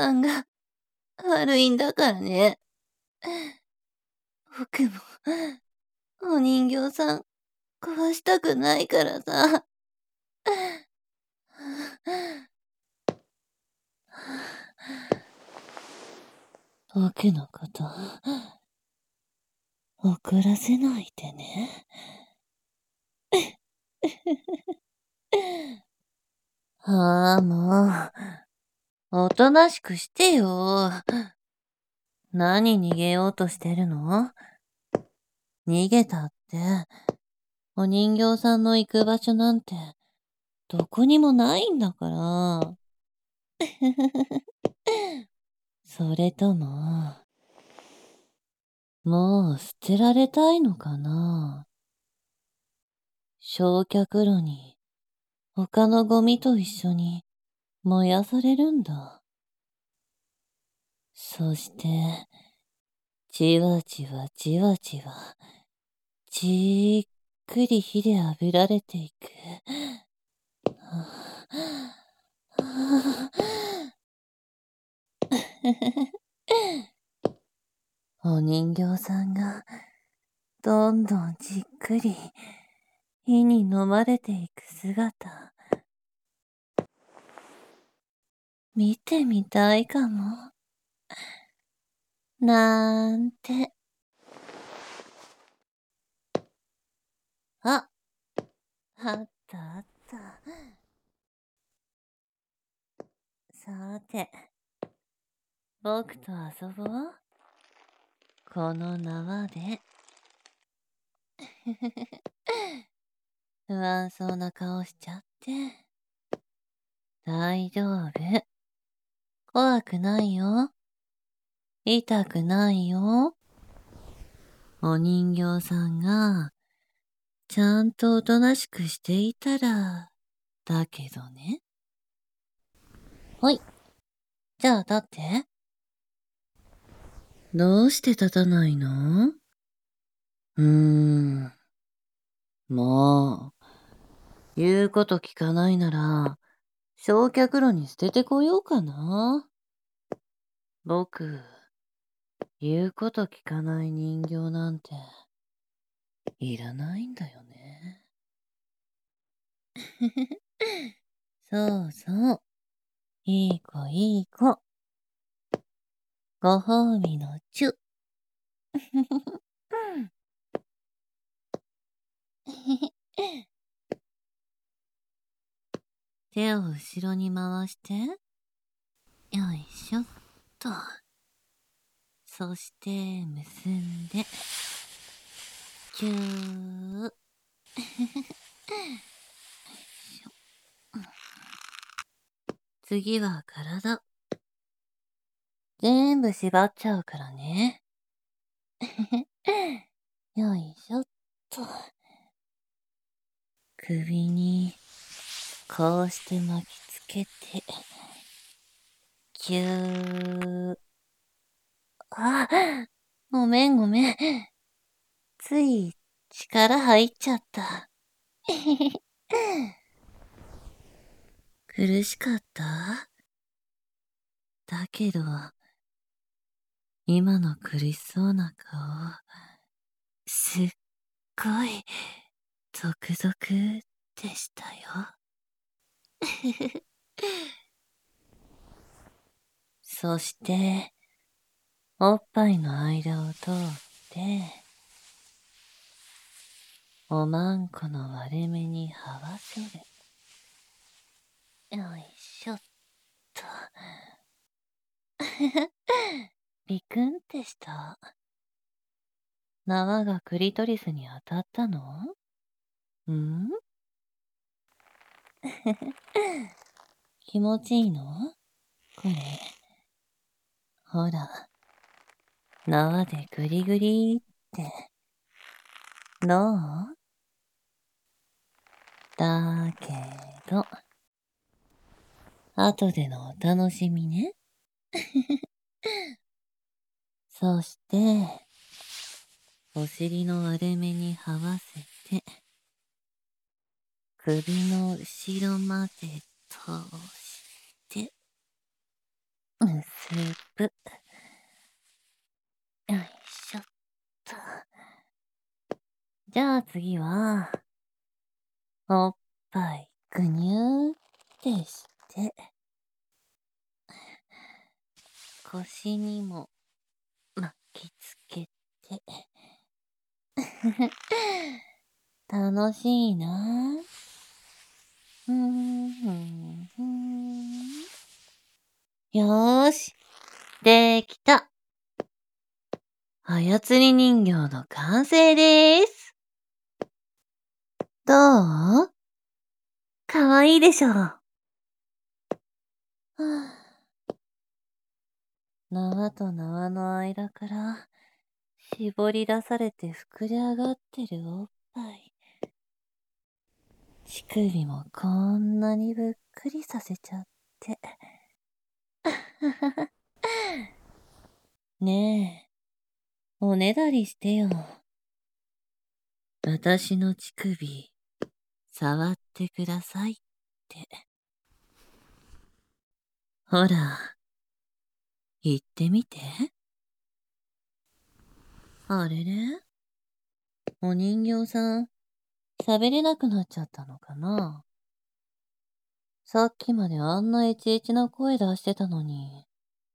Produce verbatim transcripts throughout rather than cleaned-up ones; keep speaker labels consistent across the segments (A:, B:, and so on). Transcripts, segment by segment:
A: さんが悪いんだからね。僕も、お人形さん壊したくないからさ。僕のこと、怒らせないでね。ああ、もう、おとなしくしてよ。何逃げようとしてるの？逃げたって、お人形さんの行く場所なんて、どこにもないんだから。それとも、もう捨てられたいのかな？焼却炉に他のゴミと一緒に燃やされるんだ。そして、じわじわじわじわ、じっくり火で炙られていく。お人形さんが、どんどんじっくり火に飲まれていく姿、見てみたいかも。なんて。あ、あったあった。さて、僕と遊ぼう。この縄で。不安そうな顔しちゃって。大丈夫。怖くないよ。痛くないよ。お人形さんが、ちゃんとおとなしくしていたら、だけどね。ほい。じゃあ立って。どうして立たないの？うーん。もう、言うこと聞かないなら、焼却炉に捨ててこようかな。僕、言うこと聞かない人形なんて、いらないんだよね。そうそう。いい子いい子。ご褒美のチュ。手を後ろに回して。よいしょっと。そして結んで。キュー。次は体。全部縛っちゃうからね。よいしょっと。首に、こうして巻きつけて。キュー。あ、ごめんごめん。つい力入っちゃった。苦しかった？だけど、今の苦しそうな顔、すっごい、ゾクゾクでしたよ。そして、おっぱいの間を通って、おまんこの割れ目に這わせる。よいしょっと。ビクンってした。縄がクリトリスに当たったの？ん？気持ちいいの？これ。ほら、縄でグリグリって。どう？だけど、後でのお楽しみね。そして、お尻の割れ目に這わせて、首の後ろまで通して、結スリープ。よいしょっと。じゃあ次は、おっぱいぐにゅーってして、腰にも巻きつけて。楽しいなぁ。ふんふんふん。よーし、できた。操り人形の完成でーす。どう？かわいいでしょ。はぁ、縄と縄の間から絞り出されて膨れ上がってるおっぱい。乳首もこんなにぶっくりさせちゃって。ねえ、おねだりしてよ。私の乳首、触ってくださいって。ほら、言ってみて。あれれ？お人形さん、喋れなくなっちゃったのかな？さっきまであんなエチエチな声出してたのに。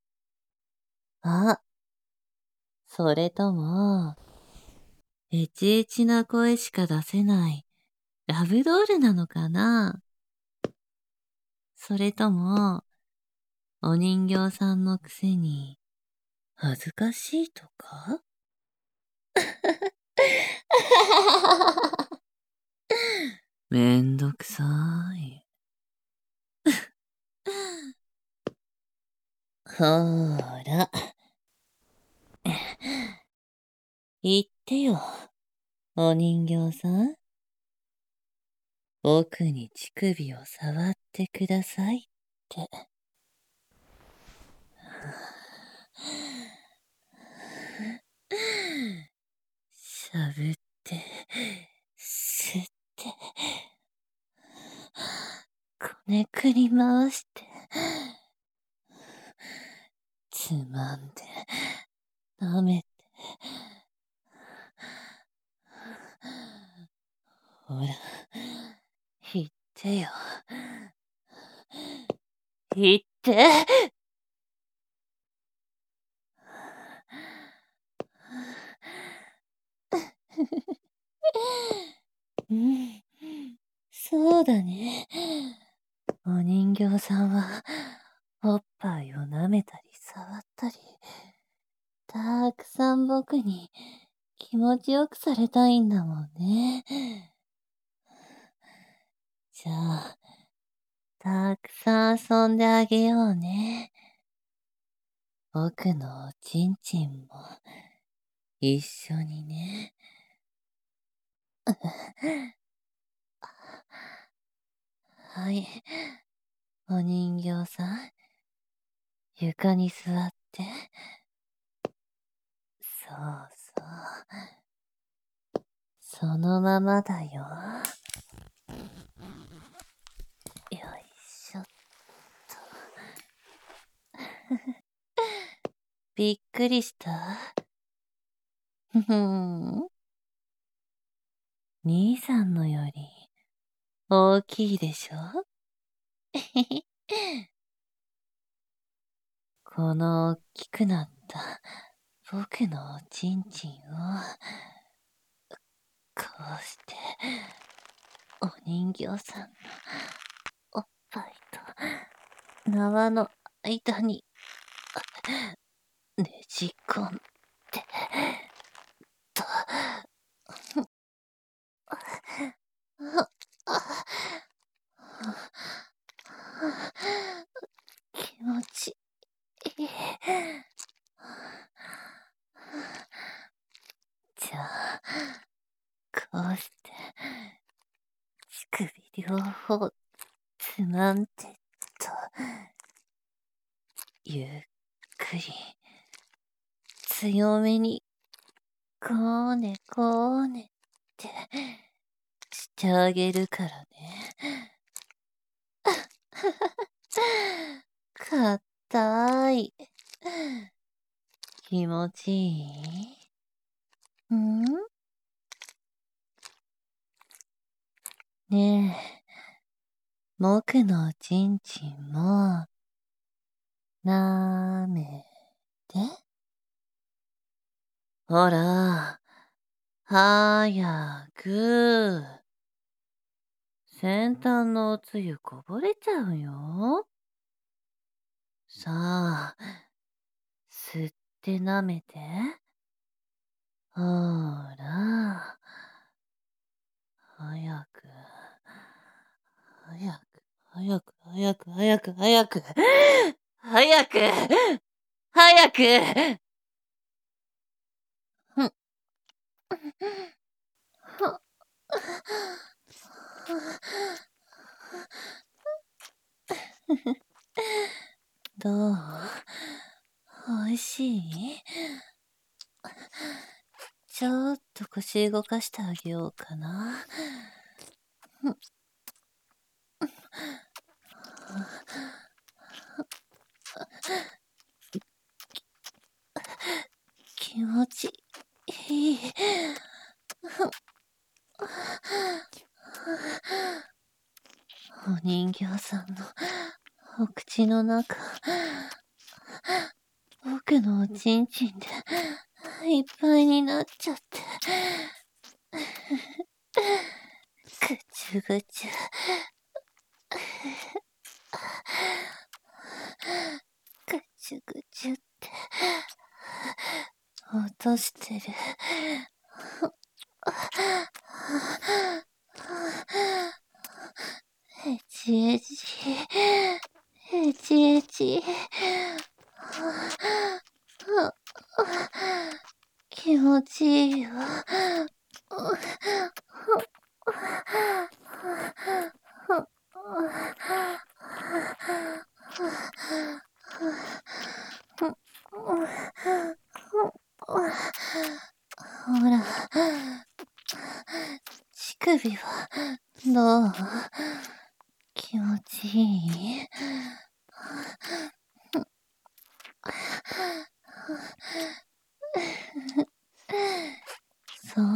A: あ、それとも、エチエチな声しか出せないラブドールなのかな？それとも、お人形さんのくせに恥ずかしいとか？めんどくさーい。ほーら。言ってよ、お人形さん。僕に乳首を触ってくださいって。しゃぶって、吸って、こねくり回して、つまんで、舐めて。ほら、言ってよ。言って。うん、そうだね。お人形さんは、おっぱいを舐めたり触ったり、たくさん僕に気持ちよくされたいんだもんね。じゃあ、たくさん遊んであげようね。僕のおちんちんも一緒にね。はい。お人形さん、床に座って。そうそう。そのままだよ。よいしょっと。びっくりした？ふふん。兄さんのより大きいでしょ？この大きくなった僕のおちんちんを、こうして、お人形さんのおっぱいと縄の間にねじ込んで、と、気持ちいい。じゃあ、こうして、乳首両方つまんでと、ゆっくり、強めに、こーねこーねってしてあげるからね。かったーい。 気持ちいい？ん？ねえ、僕のおちんちんも、なめて。ほら、早く。先端のおつゆこぼれちゃうよ。さあ、吸って舐めて。ほら、早く、早く、早く、早く、早く、早く、早く、早く。ふん。どう？おいしい？ちょっと腰動かしてあげようかな。気持ちいい。お人形さんのお口の中、僕のおちんちんでいっぱいになっちゃって。ぐちゅぐちゅ。ぐちゅぐちゅって落としてる。えちえち、えちえち。気持ちいいわ。ほら、乳首はどう？気持ちいい？そう。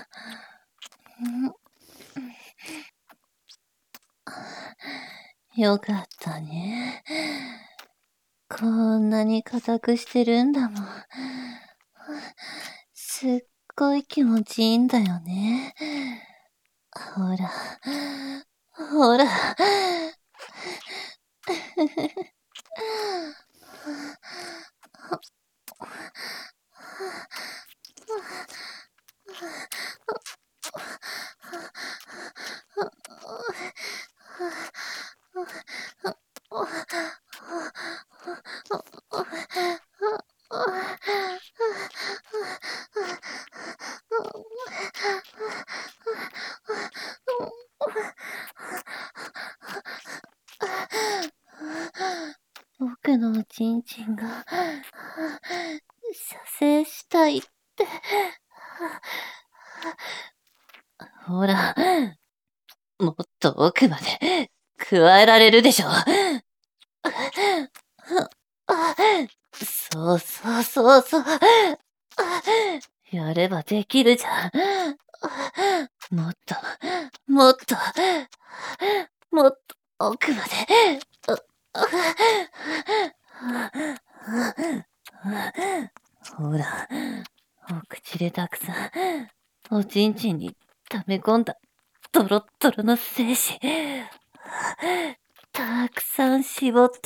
A: よかったね。こんなに硬くしてるんだもん。すっごい気持ちいいんだよね。ほら、ほら。僕のおちんちんが射精したいって。ほら、もっと奥まで加えられるでしょ。そうそうそうそう。やればできるじゃん。もっと、もっと、もっと奥まで。ほら、お口でたくさん、おちんちんに溜め込んだ、ドロッドロの精子、たくさん絞って、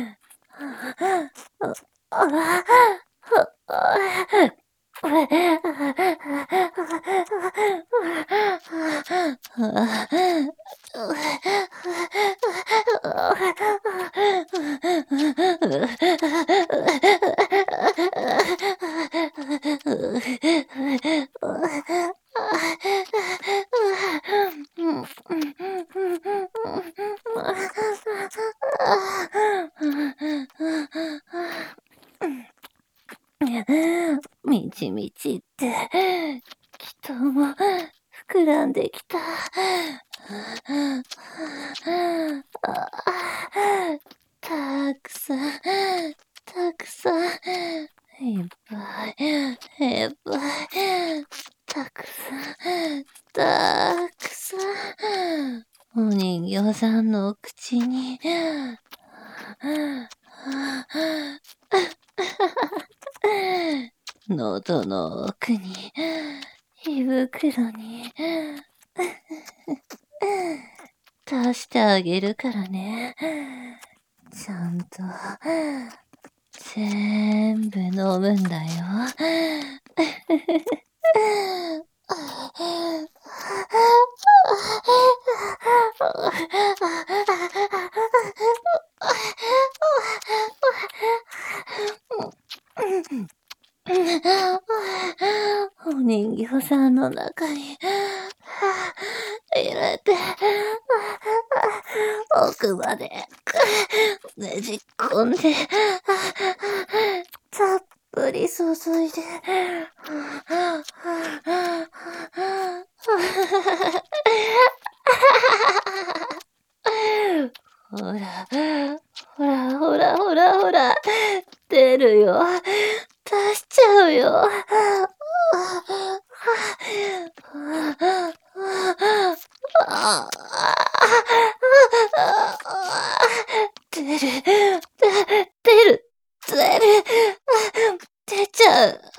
A: みちみちって、気筒も膨らんできた。たくさん、たくさ喉の奥に、胃袋に、足してあげるからね。ちゃんと、全部飲むんだよ。お人形さんの中に入れて、奥までねじ込んで、たっぷり注いで、ほら、ほらほらほらほら、出るよ。出しちゃうよ。出る、出る、出る、出ちゃう。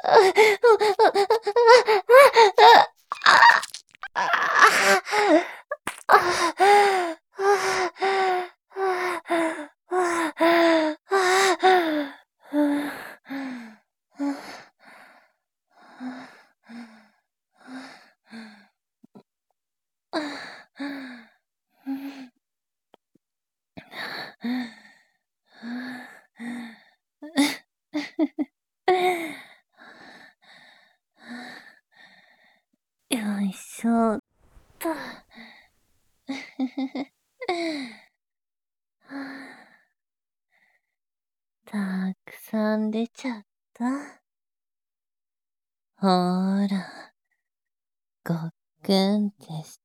A: よいしょっと。たくさん出ちゃった。ほーら、ごっくんってして。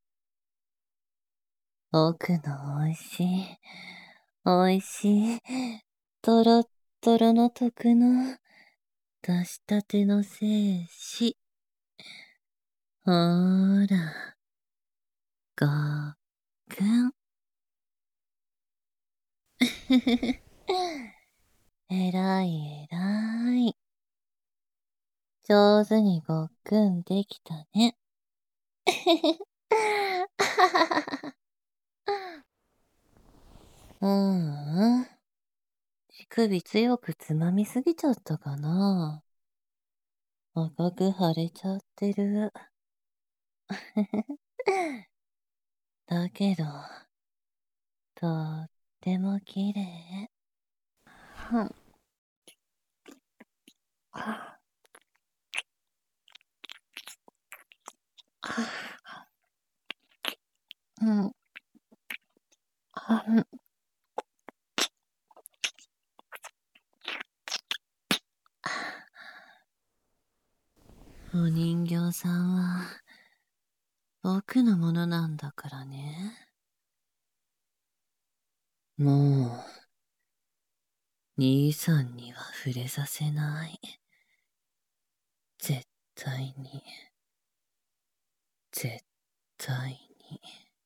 A: 奥のおいしい、おいしい、とろっとろの徳の出したての精子。ほーら、ごっくん。えらいえらい。上手にごっくんできたね。うーん。乳首強くつまみすぎちゃったかな。赤く腫れちゃってる。だけど、とっても綺麗。ふん。うん。お人形さんは、僕のものなんだからね。もう、兄さんには触れさせない。絶対に。絶対に。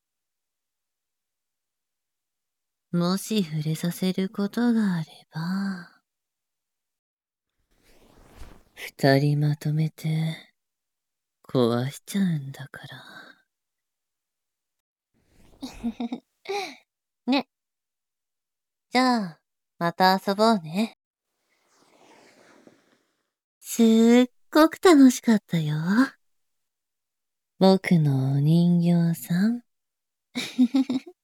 A: もし触れさせることがあれば、二人まとめて壊しちゃうんだから。ね。じゃあ、また遊ぼうね。すっごく楽しかったよ。僕のお人形さん。